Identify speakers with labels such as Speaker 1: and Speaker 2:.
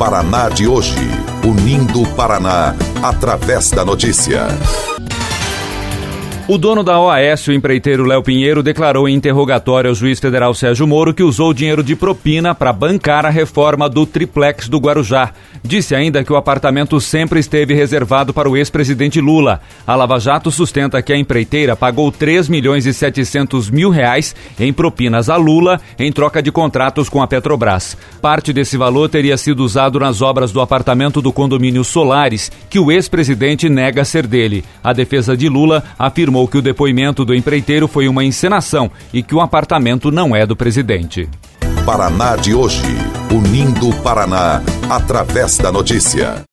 Speaker 1: Paraná de hoje, unindo o Paraná através da notícia.
Speaker 2: O dono da OAS, o empreiteiro Léo Pinheiro, declarou em interrogatório ao juiz federal Sérgio Moro que usou dinheiro de propina para bancar a reforma do triplex do Guarujá. Disse ainda que o apartamento sempre esteve reservado para o ex-presidente Lula. A Lava Jato sustenta que a empreiteira pagou R$3.700.000 em propinas a Lula em troca de contratos com a Petrobras. Parte desse valor teria sido usado nas obras do apartamento do condomínio Solares, que o ex-presidente nega ser dele. A defesa de Lula afirmou que o depoimento do empreiteiro foi uma encenação e que o apartamento não é do presidente.
Speaker 1: Paraná de hoje, unindo o Paraná através da notícia.